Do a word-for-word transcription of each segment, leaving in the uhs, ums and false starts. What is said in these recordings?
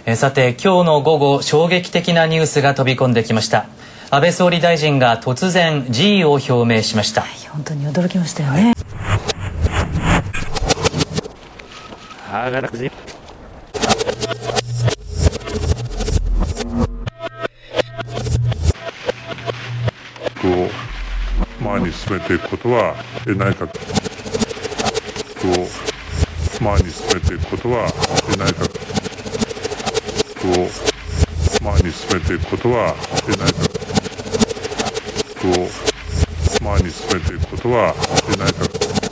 えさて今日の午後衝撃的なニュースが飛び込んできました。安倍総理大臣が突然辞意を表明しました。はい、 本当に驚きましたよね。 はい、 を前に進めていくことは内閣を前に進めていくことは内閣を前に進めていくことは内閣を前に進めていくことは内閣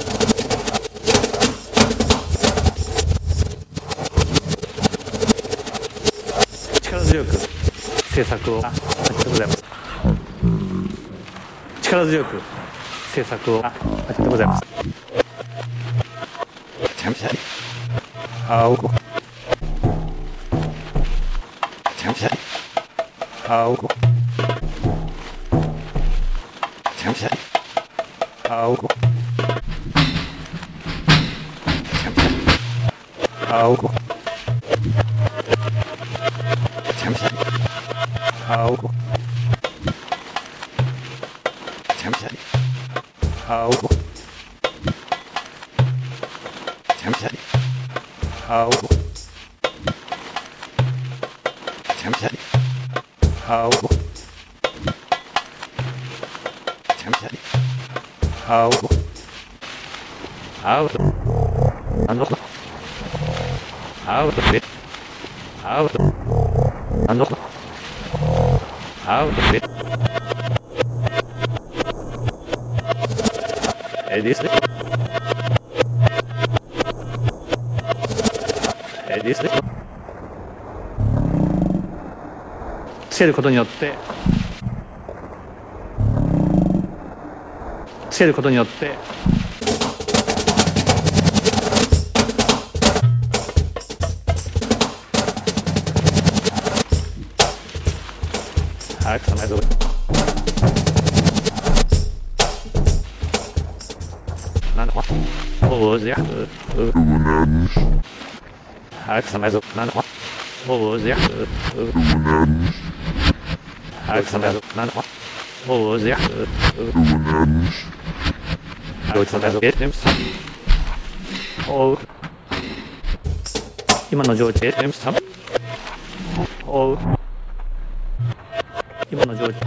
力強く政策をありがとうございます。力強く政策をありがとうございます。あおこあおこあおこあおこあおこあおこあおこあおこあおこアウトなんだアウトでアウトなんだアウトでえですえですつけることによってつけることによって早く備えぞなんだおうじゃ早く備えぞなんだおうじゃ早く備えぞなんだおうじゃ早く備えぞおう今の状態おう今の状態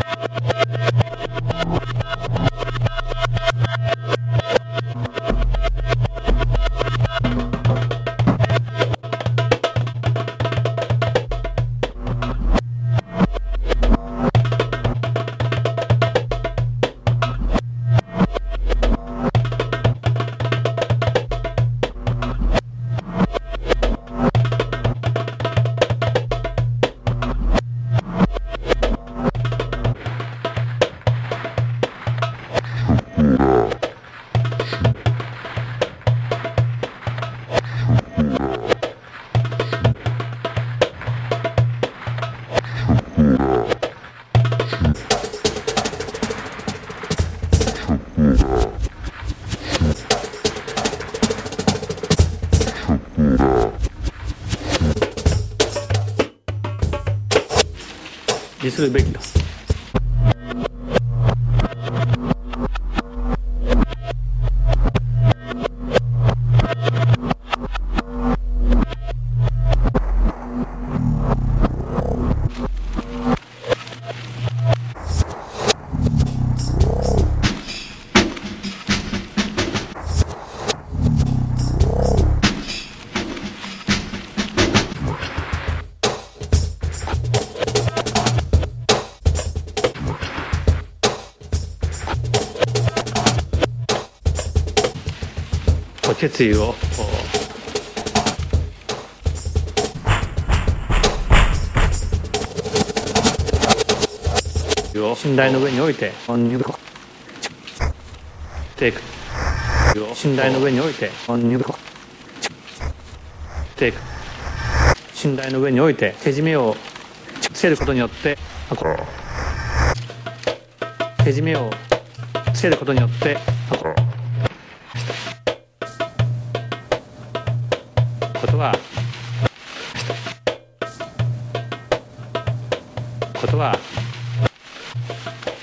にするべきだ。決意を信頼の上においてテイク信頼の上においてテイク信頼の上においてけじめをつけることによってけじめをつけることによってことはことは